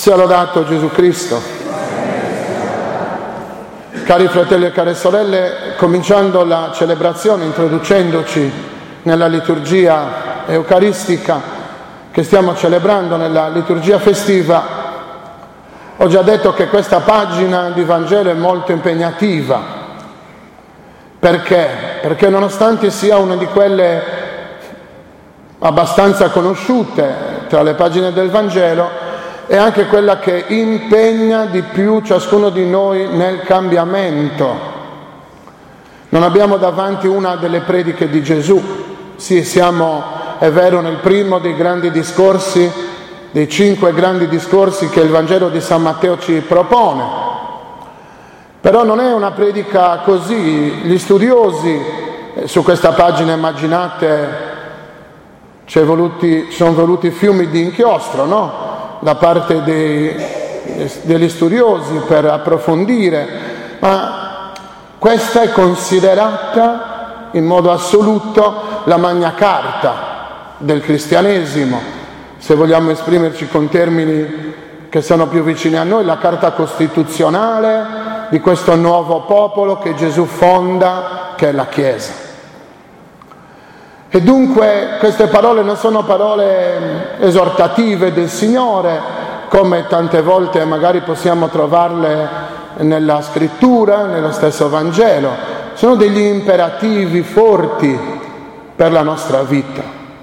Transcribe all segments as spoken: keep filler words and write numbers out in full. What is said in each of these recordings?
Sia lodato Gesù Cristo. Cari fratelli e care sorelle, cominciando la celebrazione, introducendoci nella liturgia eucaristica che stiamo celebrando, nella liturgia festiva, ho già detto che questa pagina di Vangelo è molto impegnativa. Perché? Perché nonostante sia una di quelle abbastanza conosciute tra le pagine del Vangelo, è anche quella che impegna di più ciascuno di noi nel cambiamento. Non abbiamo davanti una delle prediche di Gesù. Sì, siamo, è vero, nel primo dei grandi discorsi, dei cinque grandi discorsi che il Vangelo di San Matteo ci propone. Però non è una predica così. Gli studiosi, su questa pagina immaginate, ci voluti, sono voluti fiumi di inchiostro, no? Da parte dei, degli studiosi per approfondire, ma questa è considerata in modo assoluto la Magna Carta del cristianesimo, se vogliamo esprimerci con termini che sono più vicini a noi, la Carta costituzionale di questo nuovo popolo che Gesù fonda, che è la Chiesa. E dunque queste parole non sono parole esortative del Signore, come tante volte magari possiamo trovarle nella Scrittura, nello stesso Vangelo. Sono degli imperativi forti per la nostra vita.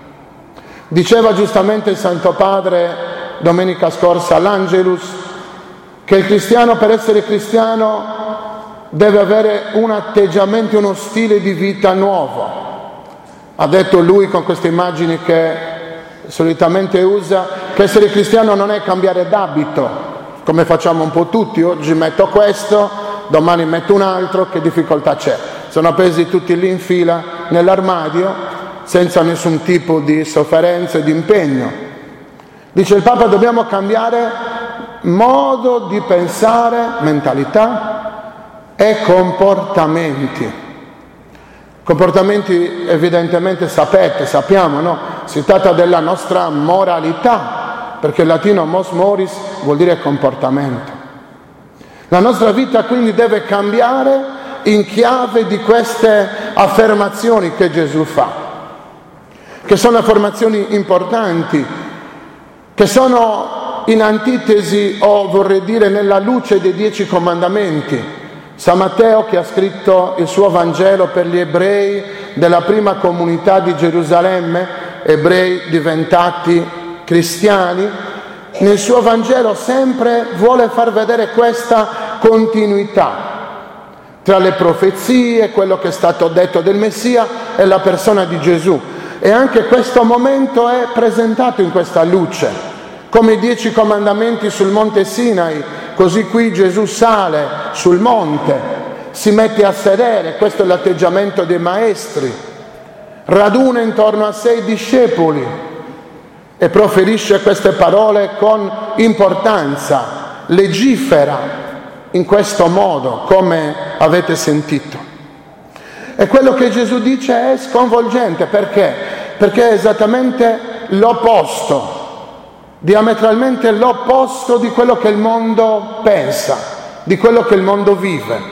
Diceva giustamente il Santo Padre domenica scorsa all'Angelus che il cristiano, per essere cristiano, deve avere un atteggiamento, uno stile di vita nuovo. Ha detto lui, con queste immagini che solitamente usa, che essere cristiano non è cambiare d'abito, come facciamo un po' tutti. Oggi metto questo, domani metto un altro, che difficoltà c'è? Sono appesi tutti lì in fila nell'armadio, senza nessun tipo di sofferenza e di impegno. Dice il Papa, dobbiamo cambiare modo di pensare, mentalità e comportamenti. Comportamenti evidentemente sapete, sappiamo, no? Si tratta della nostra moralità, perché il latino mos moris vuol dire comportamento. La nostra vita quindi deve cambiare in chiave di queste affermazioni che Gesù fa, che sono affermazioni importanti, che sono in antitesi o vorrei dire nella luce dei dieci comandamenti. San Matteo, che ha scritto il suo Vangelo per gli ebrei della prima comunità di Gerusalemme, ebrei diventati cristiani, nel suo Vangelo sempre vuole far vedere questa continuità tra le profezie, quello che è stato detto del Messia e la persona di Gesù. E anche questo momento è presentato in questa luce. Come i dieci comandamenti sul monte Sinai, così qui Gesù sale sul monte, si mette a sedere, questo è l'atteggiamento dei maestri, raduna intorno a sé i discepoli e proferisce queste parole con importanza, legifera in questo modo, come avete sentito. E quello che Gesù dice è sconvolgente, perché? Perché è esattamente l'opposto, diametralmente l'opposto di quello che il mondo pensa, di quello che il mondo vive.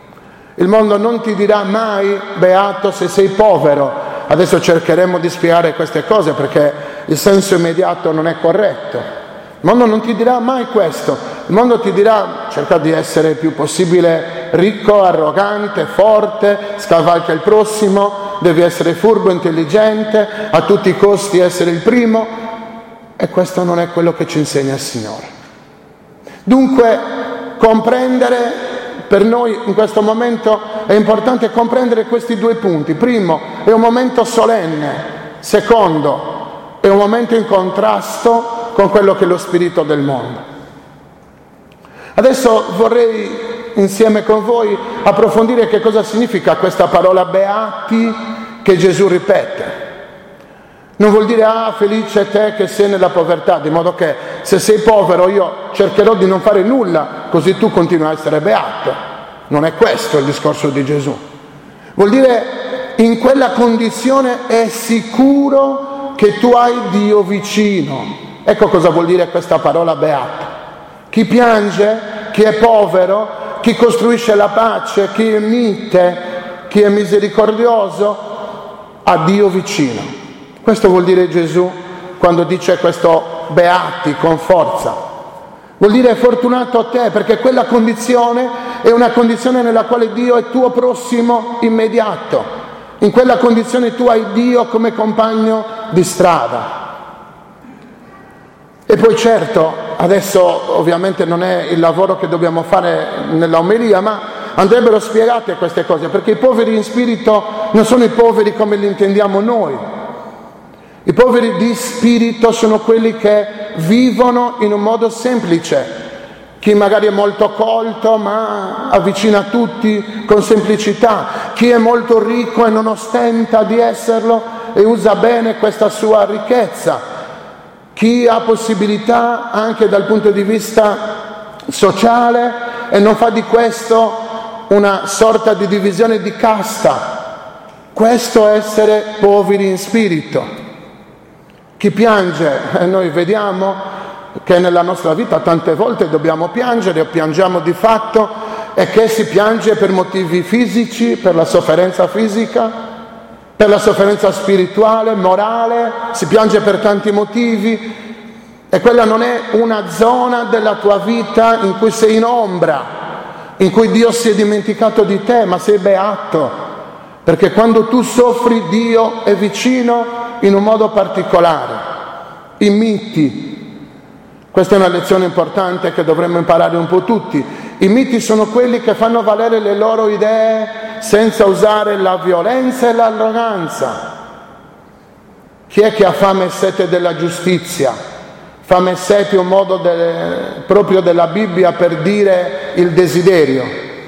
Il mondo non ti dirà mai beato se sei povero. Adesso cercheremo di spiegare queste cose perché il senso immediato non è corretto. Il mondo non ti dirà mai questo. Il mondo ti dirà: cerca di essere il più possibile ricco, arrogante, forte, scavalca il prossimo, devi essere furbo, intelligente, a tutti i costi essere il primo. E questo non è quello che ci insegna il Signore. Dunque, comprendere, per noi in questo momento è importante comprendere questi due punti. Primo, è un momento solenne. Secondo, è un momento in contrasto con quello che è lo spirito del mondo. Adesso vorrei, insieme con voi, approfondire che cosa significa questa parola beati che Gesù ripete. Non vuol dire, ah, felice te che sei nella povertà, di modo che se sei povero io cercherò di non fare nulla, così tu continui a essere beato. Non è questo il discorso di Gesù. Vuol dire, in quella condizione è sicuro che tu hai Dio vicino. Ecco cosa vuol dire questa parola beato. Chi piange, chi è povero, chi costruisce la pace, chi è mite, chi è misericordioso, ha Dio vicino. Questo vuol dire Gesù quando dice questo beati con forza. Vuol dire fortunato te, perché quella condizione è una condizione nella quale Dio è tuo prossimo immediato. In quella condizione tu hai Dio come compagno di strada. E poi certo, adesso ovviamente non è il lavoro che dobbiamo fare nella omelia, ma andrebbero spiegate queste cose, perché i poveri in spirito non sono i poveri come li intendiamo noi. I poveri di spirito sono quelli che vivono in un modo semplice. Chi magari è molto colto ma avvicina tutti con semplicità. Chi è molto ricco e non ostenta di esserlo e usa bene questa sua ricchezza. Chi ha possibilità anche dal punto di vista sociale e non fa di questo una sorta di divisione di casta. Questo è essere poveri in spirito. Chi piange, e noi vediamo che nella nostra vita tante volte dobbiamo piangere o piangiamo di fatto, e che si piange per motivi fisici, per la sofferenza fisica, per la sofferenza spirituale, morale, si piange per tanti motivi, e quella non è una zona della tua vita in cui sei in ombra, in cui Dio si è dimenticato di te, ma sei beato, perché quando tu soffri Dio è vicino in un modo particolare. I miti, questa è una lezione importante che dovremmo imparare un po' tutti. I miti sono quelli che fanno valere le loro idee senza usare la violenza e l'arroganza. Chi è che ha fame e sete della giustizia? Fame e sete è un modo de, proprio della Bibbia per dire il desiderio.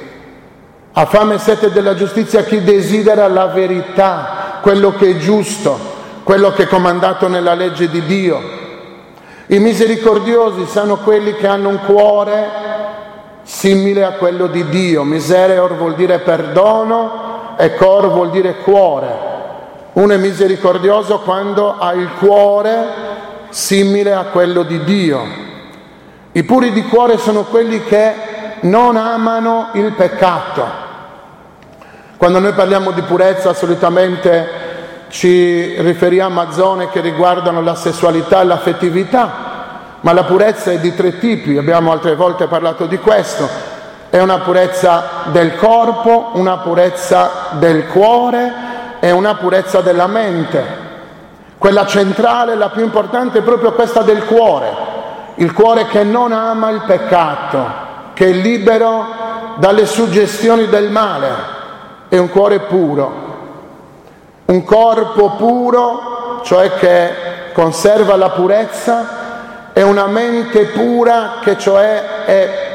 Ha fame e sete della giustizia chi desidera la verità, quello che è giusto, quello che è comandato nella legge di Dio. I misericordiosi sono quelli che hanno un cuore simile a quello di Dio. Miserior vuol dire perdono e cor vuol dire cuore. Uno è misericordioso quando ha il cuore simile a quello di Dio. I puri di cuore sono quelli che non amano il peccato. Quando noi parliamo di purezza solitamente ci riferiamo a zone che riguardano la sessualità e l'affettività, ma la purezza è di tre tipi, abbiamo altre volte parlato di questo. È una purezza del corpo, una purezza del cuore e una purezza della mente. Quella centrale, la più importante, è proprio questa del cuore, il cuore che non ama il peccato, che è libero dalle suggestioni del male, è un cuore puro. Un corpo puro, cioè che conserva la purezza, e una mente pura che cioè è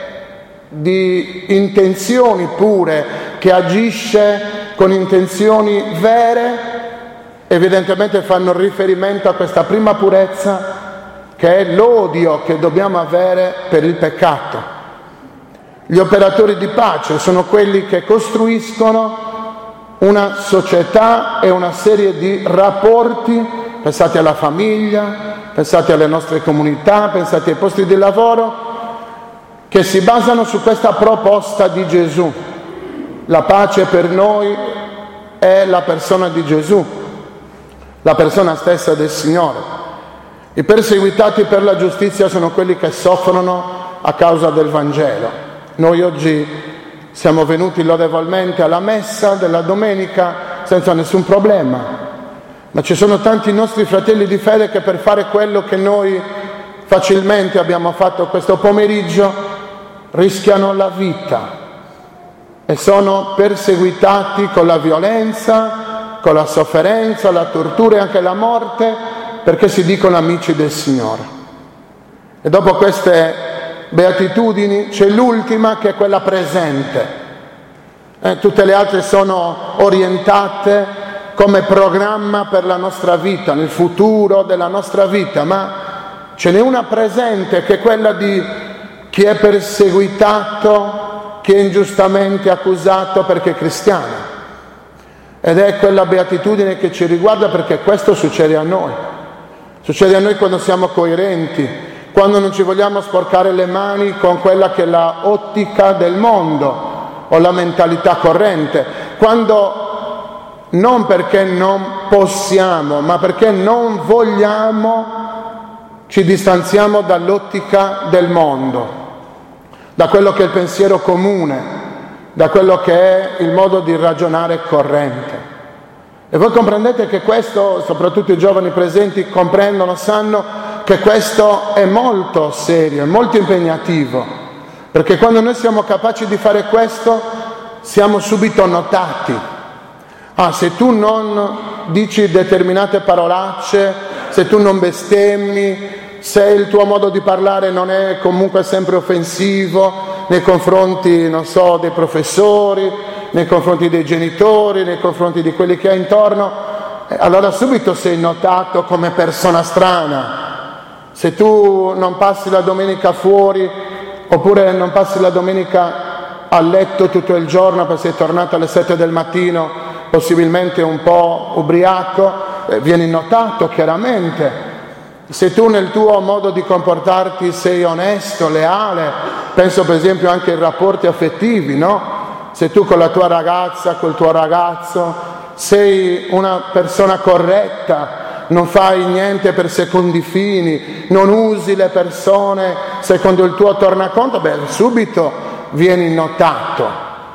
di intenzioni pure, che agisce con intenzioni vere, evidentemente fanno riferimento a questa prima purezza che è l'odio che dobbiamo avere per il peccato. Gli operatori di pace sono quelli che costruiscono una società e una serie di rapporti, pensate alla famiglia, pensate alle nostre comunità, pensate ai posti di lavoro, che si basano su questa proposta di Gesù. La pace per noi è la persona di Gesù, la persona stessa del Signore. I perseguitati per la giustizia sono quelli che soffrono a causa del Vangelo. Noi oggi siamo venuti lodevolmente alla messa della domenica senza nessun problema, ma ci sono tanti nostri fratelli di fede che per fare quello che noi facilmente abbiamo fatto questo pomeriggio rischiano la vita e sono perseguitati con la violenza, con la sofferenza, la tortura e anche la morte, perché si dicono amici del Signore. E dopo queste beatitudini c'è l'ultima, che è quella presente. Eh, tutte le altre sono orientate come programma per la nostra vita, nel futuro della nostra vita, ma ce n'è una presente che è quella di chi è perseguitato, chi è ingiustamente accusato perché è cristiano. Ed è quella beatitudine che ci riguarda, perché questo succede a noi. Succede a noi quando siamo coerenti, quando non ci vogliamo sporcare le mani con quella che è la ottica del mondo o la mentalità corrente, quando non perché non possiamo, ma perché non vogliamo, ci distanziamo dall'ottica del mondo, da quello che è il pensiero comune, da quello che è il modo di ragionare corrente. E voi comprendete che questo, soprattutto i giovani presenti comprendono, sanno che questo è molto serio, è molto impegnativo, perché quando noi siamo capaci di fare questo siamo subito notati. Ah, se tu non dici determinate parolacce, se tu non bestemmi, se il tuo modo di parlare non è comunque sempre offensivo nei confronti, non so, dei professori, nei confronti dei genitori, nei confronti di quelli che hai intorno, allora subito sei notato come persona strana. Se tu non passi la domenica fuori, oppure non passi la domenica a letto tutto il giorno perché sei tornato alle sette del mattino, possibilmente un po' ubriaco, eh, vieni notato chiaramente. Se tu nel tuo modo di comportarti sei onesto, leale, penso per esempio anche ai rapporti affettivi, no? Se tu con la tua ragazza, col tuo ragazzo, sei una persona corretta, non fai niente per secondi fini, non usi le persone secondo il tuo tornaconto, beh, subito vieni notato.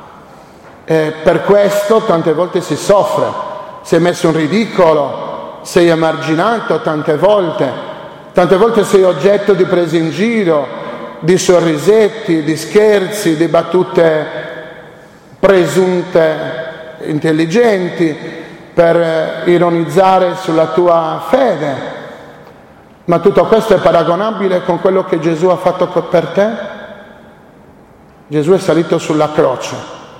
E per questo tante volte si soffre, sei messo in ridicolo, sei emarginato tante volte, tante volte sei oggetto di prese in giro, di sorrisetti, di scherzi, di battute presunte intelligenti per ironizzare sulla tua fede. Ma tutto questo è paragonabile con quello che Gesù ha fatto per te? Gesù è salito sulla croce,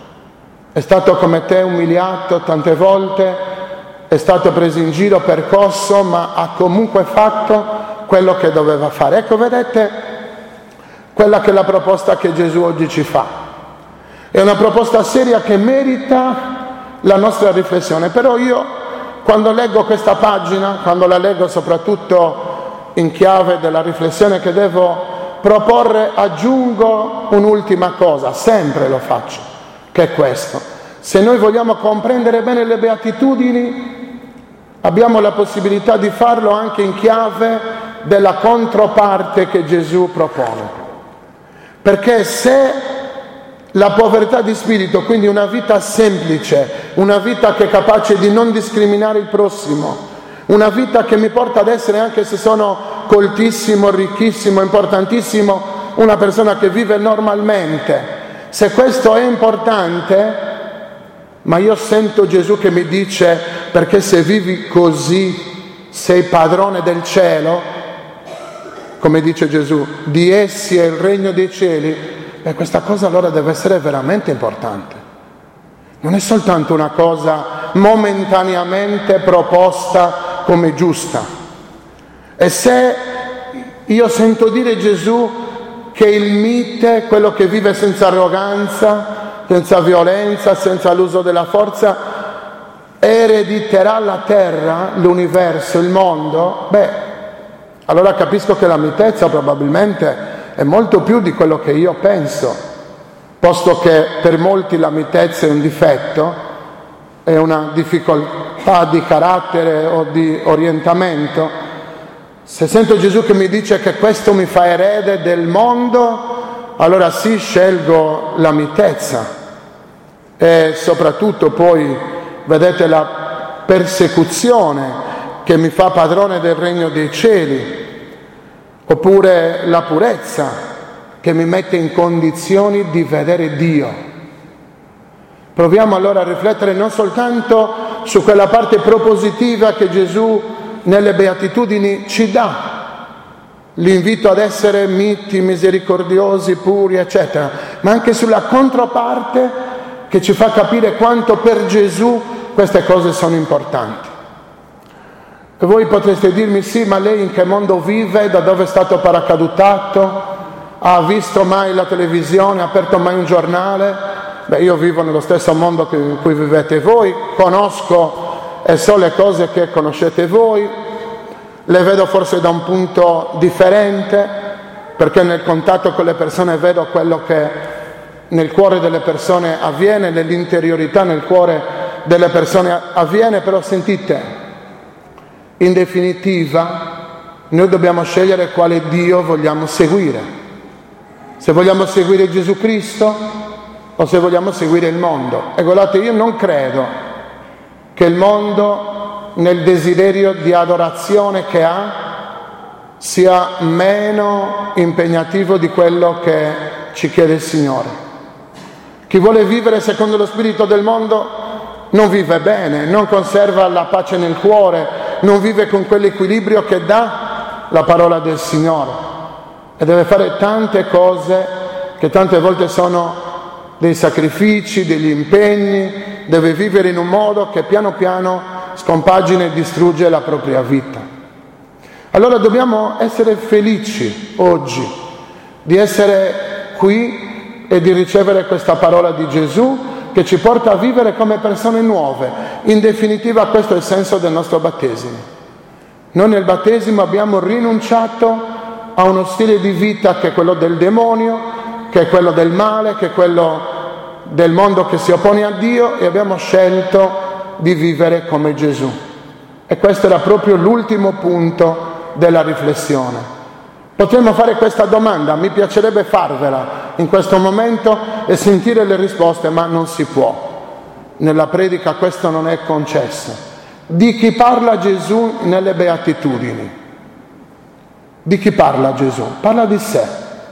è stato come te umiliato tante volte, è stato preso in giro, percosso, ma ha comunque fatto quello che doveva fare. Ecco, vedete, quella che è la proposta che Gesù oggi ci fa. È una proposta seria che merita la nostra riflessione. Però io, quando leggo questa pagina, quando la leggo soprattutto in chiave della riflessione che devo proporre, aggiungo un'ultima cosa, sempre lo faccio, che è questo. Se noi vogliamo comprendere bene le beatitudini, abbiamo la possibilità di farlo anche in chiave della controparte che Gesù propone. Perché se la povertà di spirito, quindi una vita semplice, una vita che è capace di non discriminare il prossimo, una vita che mi porta ad essere, anche se sono coltissimo, ricchissimo, importantissimo, una persona che vive normalmente, se questo è importante, ma io sento Gesù che mi dice, perché se vivi così sei padrone del cielo, come dice Gesù, di essi è il regno dei cieli. E questa cosa allora deve essere veramente importante. Non è soltanto una cosa momentaneamente proposta come giusta. E se io sento dire Gesù che il mite, quello che vive senza arroganza, senza violenza, senza l'uso della forza, erediterà la terra, l'universo, il mondo, beh, allora capisco che la mitezza probabilmente è molto più di quello che io penso, posto che per molti la mitezza è un difetto, è una difficoltà di carattere o di orientamento. Se sento Gesù che mi dice che questo mi fa erede del mondo, allora sì, scelgo la mitezza. E soprattutto poi, vedete, la persecuzione che mi fa padrone del regno dei cieli, oppure la purezza che mi mette in condizioni di vedere Dio. Proviamo allora a riflettere non soltanto su quella parte propositiva che Gesù nelle beatitudini ci dà, l'invito ad essere miti, misericordiosi, puri, eccetera, ma anche sulla controparte che ci fa capire quanto per Gesù queste cose sono importanti. E voi potreste dirmi, sì, ma lei in che mondo vive? Da dove è stato paracadutato? Ha visto mai la televisione? Ha aperto mai un giornale? Beh, io vivo nello stesso mondo che, in cui vivete voi, conosco e so le cose che conoscete voi, le vedo forse da un punto differente, perché nel contatto con le persone vedo quello che nel cuore delle persone avviene, nell'interiorità, nel cuore delle persone avviene, però sentite, in definitiva noi dobbiamo scegliere quale Dio vogliamo seguire. Se vogliamo seguire Gesù Cristo o se vogliamo seguire il mondo. E guardate, io non credo che il mondo, nel desiderio di adorazione che ha, sia meno impegnativo di quello che ci chiede il Signore. Chi vuole vivere secondo lo spirito del mondo non vive bene, non conserva la pace nel cuore, non vive con quell'equilibrio che dà la parola del Signore. E deve fare tante cose che tante volte sono dei sacrifici, degli impegni, deve vivere in un modo che piano piano scompagina e distrugge la propria vita. Allora dobbiamo essere felici oggi di essere qui e di ricevere questa parola di Gesù che ci porta a vivere come persone nuove. In definitiva questo è il senso del nostro battesimo. Noi nel battesimo abbiamo rinunciato a uno stile di vita che è quello del demonio, che è quello del male, che è quello del mondo che si oppone a Dio, e abbiamo scelto di vivere come Gesù. E questo era proprio l'ultimo punto della riflessione. Potremmo fare questa domanda, mi piacerebbe farvela in questo momento e sentire le risposte, ma non si può. Nella predica questo non è concesso. Di chi parla Gesù nelle beatitudini? Di chi parla Gesù? Parla di sé.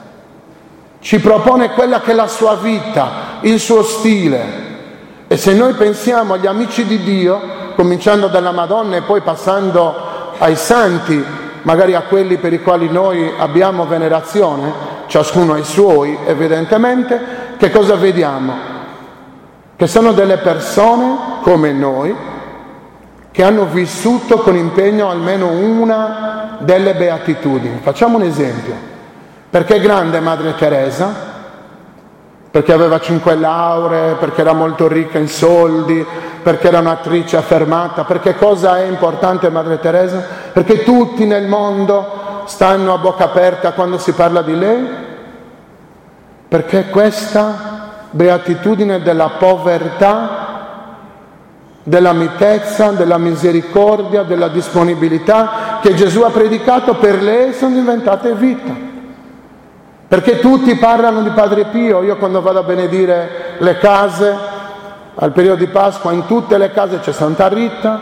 Ci propone quella che è la sua vita, il suo stile. E se noi pensiamo agli amici di Dio, cominciando dalla Madonna e poi passando ai santi, magari a quelli per i quali noi abbiamo venerazione, ciascuno ai suoi evidentemente, che cosa vediamo? Che sono delle persone come noi, che hanno vissuto con impegno almeno una delle beatitudini. Facciamo un esempio. Perché è grande Madre Teresa? Perché aveva cinque lauree, perché era molto ricca in soldi, perché era un'attrice affermata. Perché cosa è importante Madre Teresa? Perché tutti nel mondo stanno a bocca aperta quando si parla di lei? Perché questa beatitudine della povertà, della mitezza, della misericordia, della disponibilità che Gesù ha predicato, per lei sono diventate vita. Perché tutti parlano di Padre Pio. Io quando vado a benedire le case al periodo di Pasqua, in tutte le case c'è Santa Rita,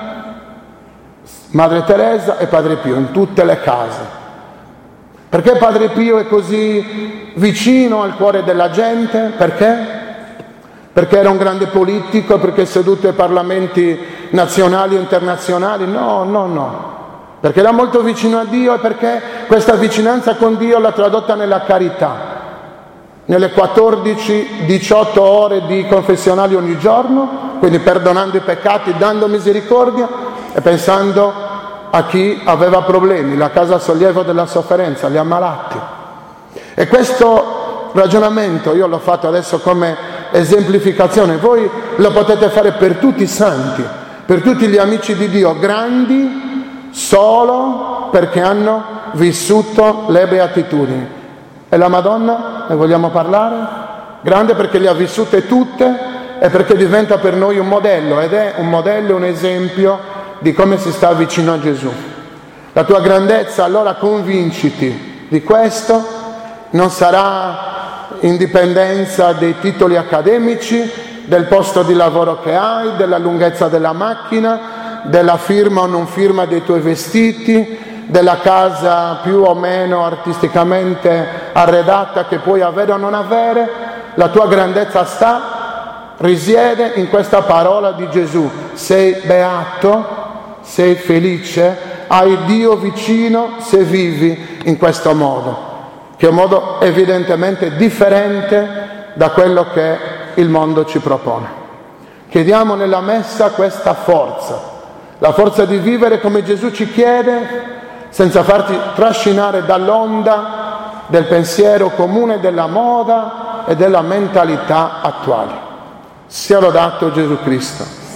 Madre Teresa e Padre Pio, in tutte le case. Perché Padre Pio è così vicino al cuore della gente? Perché? Perché era un grande politico, perché è seduto ai parlamenti nazionali e internazionali? No, no, no. Perché era molto vicino a Dio e perché questa vicinanza con Dio l'ha tradotta nella carità. Nelle quattordici diciotto ore di confessionali ogni giorno, quindi perdonando i peccati, dando misericordia e pensando a chi aveva problemi, la casa sollievo della sofferenza, gli ammalati. E questo ragionamento io l'ho fatto adesso come esemplificazione, voi lo potete fare per tutti i santi, per tutti gli amici di Dio, grandi solo perché hanno vissuto le beatitudini. E la Madonna, ne vogliamo parlare? Grande perché le ha vissute tutte e perché diventa per noi un modello, ed è un modello, un esempio di come si sta vicino a Gesù. La tua grandezza, allora convinciti di questo, non sarà indipendenza dei titoli accademici, del posto di lavoro che hai, della lunghezza della macchina, della firma o non firma dei tuoi vestiti, della casa più o meno artisticamente arredata che puoi avere o non avere. La tua grandezza sta, risiede in questa parola di Gesù. Sei beato, sei felice, hai Dio vicino se vivi in questo modo, che è un modo evidentemente differente da quello che il mondo ci propone. Chiediamo nella messa questa forza, la forza di vivere come Gesù ci chiede, senza farti trascinare dall'onda del pensiero comune, della moda e della mentalità attuali. Sia lodato Gesù Cristo.